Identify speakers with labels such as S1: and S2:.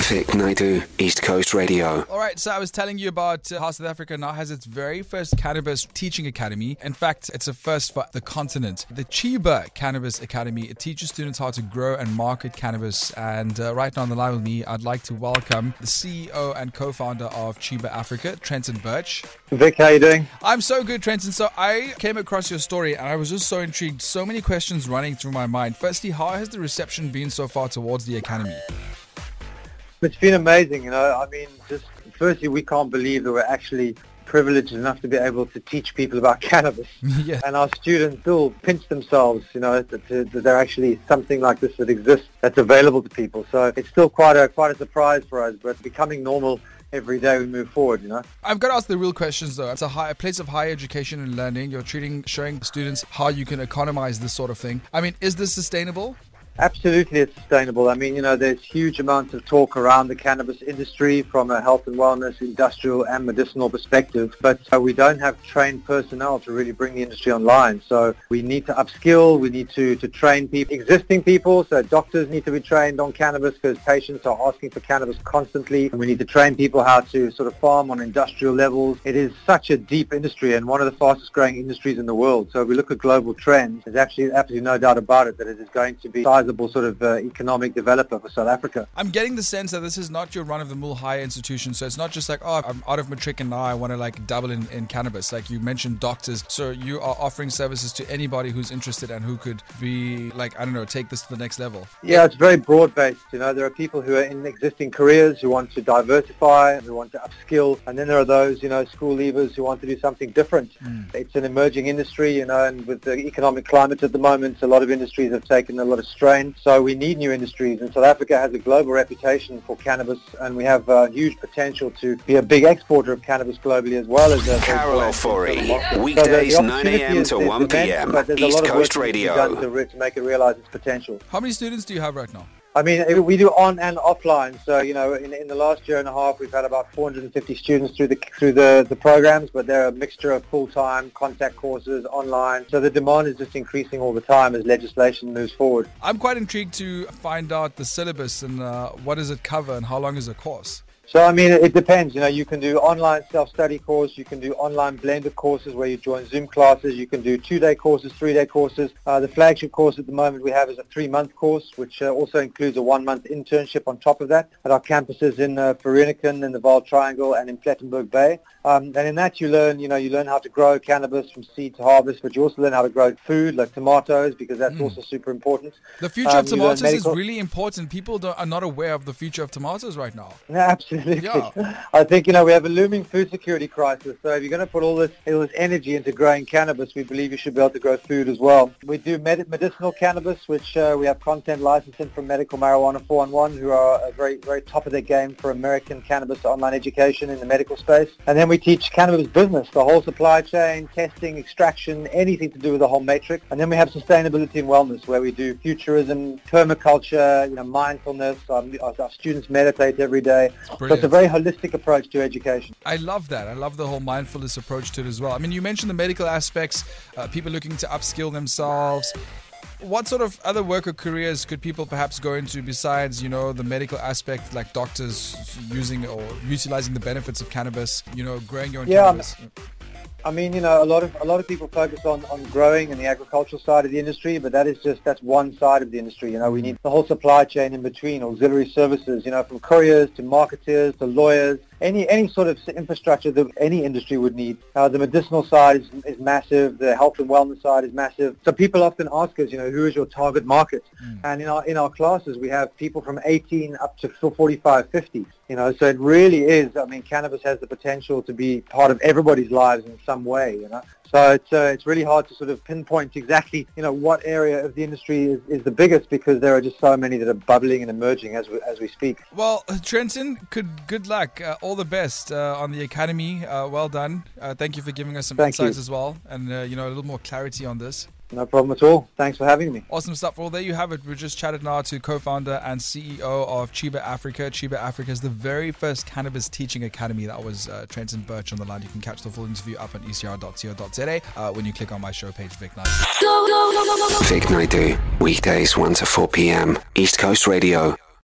S1: Vic Naidu, East Coast Radio.
S2: All right, so I was telling you about how South Africa now has its very first cannabis teaching academy. In fact, it's a first for the continent. The Chiba Cannabis Academy. It teaches students how to grow and market cannabis. And right now on the line with me, I'd like to welcome the CEO and co-founder of Chiba Africa, Trenton Birch.
S3: Vic, how you doing?
S2: I'm so good, Trenton. So I came across your story and I was just so intrigued. So many questions running through my mind. Firstly, how has the reception been so far towards the academy?
S3: It's been amazing, I mean, just firstly, we can't believe that we're actually privileged enough to be able to teach people about cannabis.
S2: Yeah.
S3: And our students still pinch themselves, that there actually something like this that exists that's available to people. So it's still quite a surprise for us, but it's becoming normal every day we move forward,
S2: I've got to ask the real questions though. It's a place of higher education and learning. You're showing students how you can economize this sort of thing. I mean, is this sustainable?
S3: Absolutely, it's sustainable. I mean, there's huge amounts of talk around the cannabis industry from a health and wellness, industrial and medicinal perspective, but we don't have trained personnel to really bring the industry online. So we need to upskill, we need to train existing people, so doctors need to be trained on cannabis because patients are asking for cannabis constantly. And we need to train people how to sort of farm on industrial levels. It is such a deep industry and one of the fastest growing industries in the world. So if we look at global trends, there's actually absolutely no doubt about it that it is going to be sort of economic developer for South Africa.
S2: I'm getting the sense that this is not your run-of-the-mill higher institution, so it's not just like, oh, I'm out of matric and now I want to like dabble in cannabis. Like you mentioned doctors, so you are offering services to anybody who's interested and who could be like, I don't know, take this to the next level.
S3: Yeah, it's very broad-based. There are people who are in existing careers who want to diversify, who want to upskill, and then there are those, school leavers who want to do something different. It's an emerging industry, and with the economic climate at the moment, a lot of industries have taken a lot of strain. So we need new industries, and South Africa has a global reputation for cannabis, and we have huge potential to be a big exporter of cannabis globally as well as
S1: Carol Forey, weekdays 9 a.m. to 1 p.m. East Coast Radio.
S3: To make it realize its potential.
S2: How many students do you have right now?
S3: I mean, we do on and offline. So, in the last year and a half, we've had about 450 students through the programs, but they're a mixture of full-time, contact courses, online. So the demand is just increasing all the time as legislation moves forward.
S2: I'm quite intrigued to find out the syllabus and what does it cover and how long is a course?
S3: So, I mean, it depends. You can do online self-study course. You can do online blended courses where you join Zoom classes. You can do 2-day courses, 3-day courses. The flagship course at the moment we have is a 3-month course, which also includes a 1-month internship on top of that at our campuses in Vereeniging, in the Vaal Triangle, and in Plettenberg Bay. And in that you learn how to grow cannabis from seed to harvest, but you also learn how to grow food like tomatoes because that's also super important.
S2: The future of tomatoes is really important. People are not aware of the future of tomatoes right now.
S3: No, absolutely.
S2: Yeah.
S3: I think, we have a looming food security crisis. So if you're going to put all this energy into growing cannabis, we believe you should be able to grow food as well. We do medicinal cannabis, which we have content licensing from Medical Marijuana 411, who are very, very top of their game for American cannabis online education in the medical space. And then we teach cannabis business, the whole supply chain, testing, extraction, anything to do with the whole matrix. And then we have sustainability and wellness, where we do futurism, permaculture, mindfulness. Our students meditate every day. So it's a very holistic approach to education.
S2: I love that. I love the whole mindfulness approach to it as well. I mean, you mentioned the medical aspects, people looking to upskill themselves. What sort of other work or careers could people perhaps go into besides, the medical aspect, like doctors using or utilizing the benefits of cannabis, growing your own cannabis?
S3: I mean, a lot of people focus on growing and the agricultural side of the industry, but that's one side of the industry. We need the whole supply chain in between, auxiliary services, from couriers to marketers to lawyers, any sort of infrastructure that any industry would need. The medicinal side is massive. The health and wellness side is massive. So people often ask us, who is your target market? And in our classes, we have people from 18 up to 45, 50. So it really is. I mean, cannabis has the potential to be part of everybody's lives in some way. So it's really hard to sort of pinpoint exactly, what area of the industry is the biggest, because there are just so many that are bubbling and emerging as we speak.
S2: Well, Trenton, good luck. All the best on the academy. Well done. Thank you for giving us some insights as well, and a little more clarity on this.
S3: No problem at all. Thanks for having me.
S2: Awesome stuff. Well, there you have it. We just chatted now to co-founder and CEO of Chiba Africa. Chiba Africa is the very first cannabis teaching academy. That was Trenton Birch on the line. You can catch the full interview up on ecr.co.za when you click on my show page, Vic Naidu.
S1: Vic Naidu, weekdays 1 to 4 p.m. East Coast Radio.